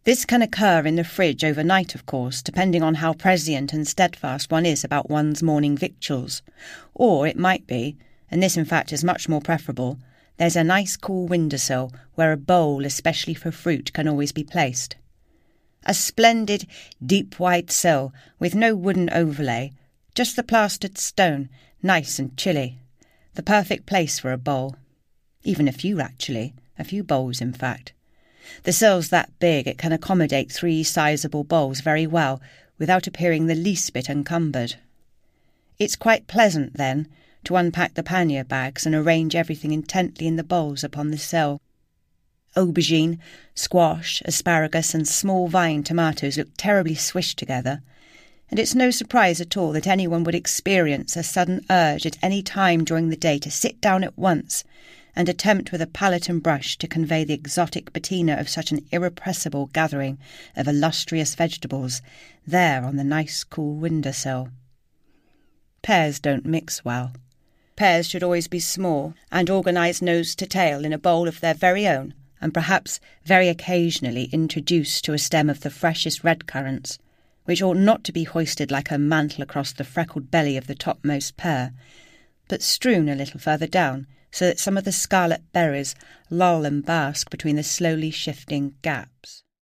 This can occur in the fridge overnight, of course, depending on how prescient and steadfast one is about one's morning victuals. Or it might be, and this in fact is much more preferable, there's a nice cool windowsill where a bowl, especially for fruit, can always be placed. A splendid, deep white sill with no wooden overlay, just the plastered stone, nice and chilly. The perfect place for a bowl. Even a few, actually. A few bowls, in fact. The sill's that big it can accommodate 3 sizable bowls very well without appearing the least bit encumbered. It's quite pleasant, then, to unpack the pannier bags and arrange everything intently in the bowls upon the sill. Aubergine, squash, asparagus and small vine tomatoes look terribly swished together, and it's no surprise at all that anyone would experience a sudden urge at any time during the day to sit down at once and attempt with a palette and brush to convey the exotic patina of such an irrepressible gathering of illustrious vegetables there on the nice cool windowsill. Pears don't mix well. Pears should always be small and organised nose to tail in a bowl of their very own, and perhaps very occasionally introduced to a stem of the freshest red currants, which ought not to be hoisted like a mantle across the freckled belly of the topmost pear, but strewn a little further down, so that some of the scarlet berries loll and bask between the slowly shifting gaps.